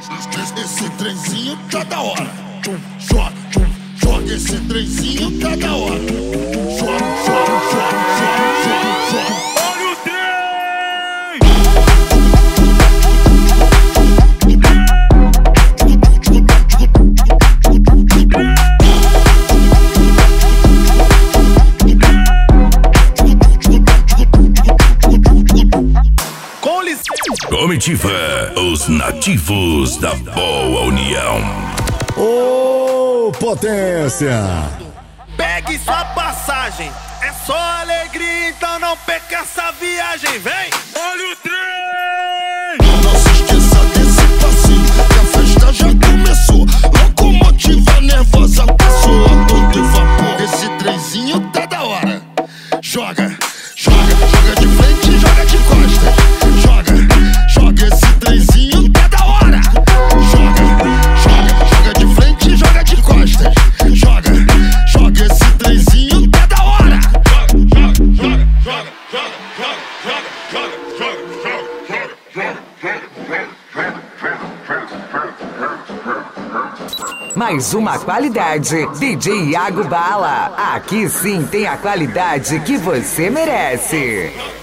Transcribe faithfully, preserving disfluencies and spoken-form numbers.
Esse trenzinho tá da hora. Joga, joga esse trenzinho tá da hora. Joga, joga, joga, joga, joga, joga. Olha o trem! Com licença. Comitiva, os nativos da boa união. Ô, potência! Pegue sua passagem, é só alegria, então não perca essa viagem, vem! Olha o trem! Não se esqueça desse passinho, que a festa já começou. Locomotiva nervosa, passou a todo vapor. Esse trenzinho tá da hora. Joga, joga, joga de frente, joga de costas. Joga, joga esse trenzinho tá da hora. Joga, joga, joga de frente, joga de costas. Joga, joga esse trenzinho tá da hora. Joga, joga, joga, joga, joga, joga, joga, joga. Mais uma qualidade, D J Iago Bala. Aqui sim tem a qualidade que você merece.